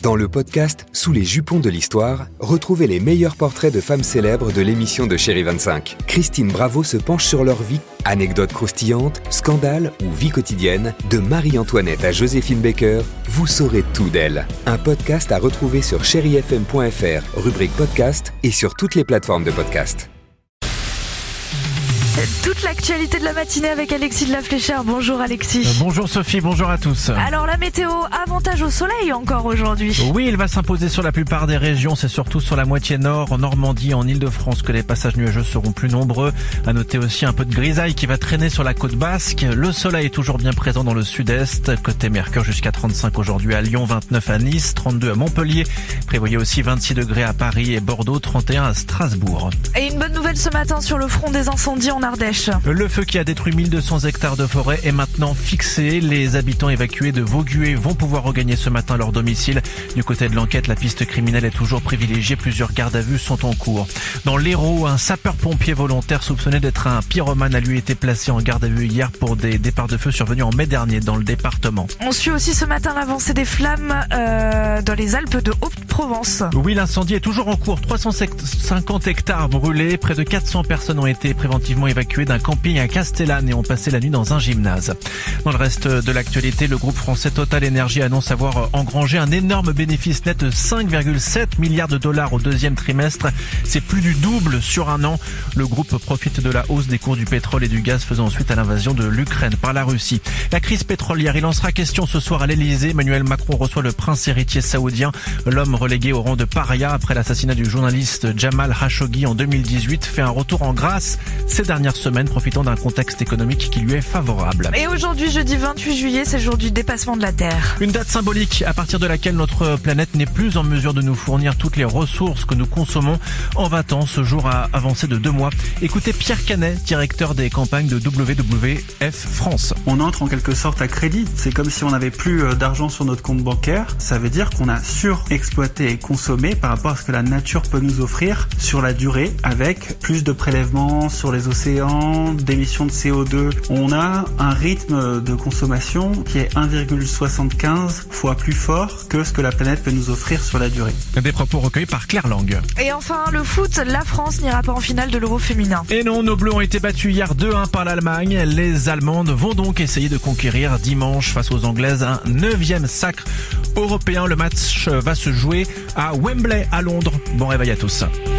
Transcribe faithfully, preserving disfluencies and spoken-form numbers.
Dans le podcast Sous les jupons de l'histoire, retrouvez les meilleurs portraits de femmes célèbres de l'émission de Chérie vingt-cinq. Christine Bravo se penche sur leur vie, anecdotes croustillantes, scandales ou vie quotidienne. De Marie-Antoinette à Joséphine Baker, vous saurez tout d'elle. Un podcast à retrouver sur chéri f m point f r, rubrique podcast et sur toutes les plateformes de podcast. Toute l'actualité de la matinée avec Alexis de la Fléchère. Bonjour Alexis. Euh, bonjour Sophie, bonjour à tous. Alors la météo, avantage au soleil encore aujourd'hui. Oui, il va s'imposer sur la plupart des régions. C'est surtout sur la moitié nord, en Normandie, en Île-de-France que les passages nuageux seront plus nombreux. À noter aussi un peu de grisaille qui va traîner sur la côte basque. Le soleil est toujours bien présent dans le sud-est. Côté Mercure jusqu'à trente-cinq aujourd'hui à Lyon, vingt-neuf à Nice, trente-deux à Montpellier. Prévoyez aussi vingt-six degrés à Paris et Bordeaux, trente et un à Strasbourg. Et une bonne nouvelle ce matin sur le front des incendies en Ardèche. Le feu qui a détruit mille deux cents hectares de forêt est maintenant fixé. Les habitants évacués de Vaugué vont pouvoir regagner ce matin leur domicile. Du côté de l'enquête, la piste criminelle est toujours privilégiée. Plusieurs gardes à vue sont en cours. Dans l'Hérault, un sapeur-pompier volontaire soupçonné d'être un pyromane a lui été placé en garde à vue hier pour des départs de feu survenus en mai dernier dans le département. On suit aussi ce matin l'avancée des flammes euh, dans les Alpes de Haute-Provence. Oui, l'incendie est toujours en cours. trois cent cinquante hectares brûlés. Près de quatre cents personnes ont été préventivement évacuées d'un camping à Castellane et ont passé la nuit dans un gymnase. Dans le reste de l'actualité, le groupe français Total Energy annonce avoir engrangé un énorme bénéfice net de cinq virgule sept milliards de dollars au deuxième trimestre. C'est plus du double sur un an. Le groupe profite de la hausse des cours du pétrole et du gaz faisant suite à l'invasion de l'Ukraine par la Russie. La crise pétrolière, il en sera question ce soir à l'Elysée. Emmanuel Macron reçoit le prince héritier saoudien. L'homme relégué au rang de paria après l'assassinat du journaliste Jamal Khashoggi en deux mille dix-huit fait un retour en grâce ces dernières semaines, profitant d'un contexte économique qui lui est favorable. Et aujourd'hui, jeudi vingt-huit juillet, c'est le jour du dépassement de la Terre. Une date symbolique à partir de laquelle notre planète n'est plus en mesure de nous fournir toutes les ressources que nous consommons. En vingt ans, ce jour a avancé de deux mois. Écoutez Pierre Canet, directeur des campagnes de W W F France. On entre en quelque sorte à crédit. C'est comme si on n'avait plus d'argent sur notre compte bancaire. Ça veut dire qu'on a surexploité et consommé par rapport à ce que la nature peut nous offrir sur la durée, avec plus de prélèvements sur les océans, d'émissions de C O deux. On a un rythme de consommation qui est un virgule soixante-quinze fois plus fort que ce que la planète peut nous offrir sur la durée. Des propos recueillis par Claire Lang. Et enfin, le foot, la France n'ira pas en finale de l'Euro féminin. Et non, nos Bleus ont été battus hier deux un par l'Allemagne. Les Allemandes vont donc essayer de conquérir dimanche face aux Anglaises un neuvième sacre européen. Le match va se jouer à Wembley à Londres. Bon réveil à tous.